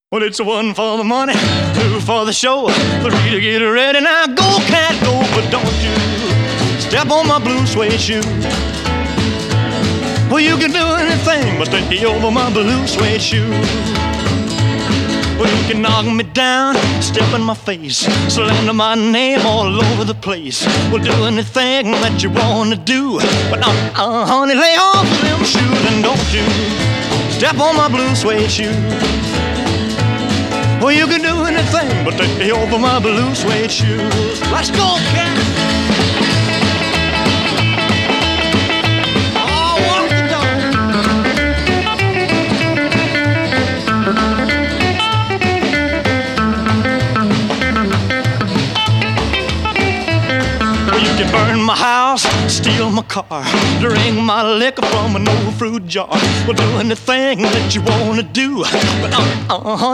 Well, it's one for the money, two for the show, three to get ready. Now go, cat, go, but don't you step on my blue suede shoe. Well, you can do anything but take over my blue suede shoe. Well, you can knock me down, step in my face, slander my name all over the place. Well, do anything that you want to do, but honey, lay off of them shoes and don't you step on my blue suede shoe. Well, you can do anything but take over my blue suede shoes. Let's go, cat! You can burn my house, steal my car, drink my liquor from an old fruit jar. Well, do anything that you wanna do, but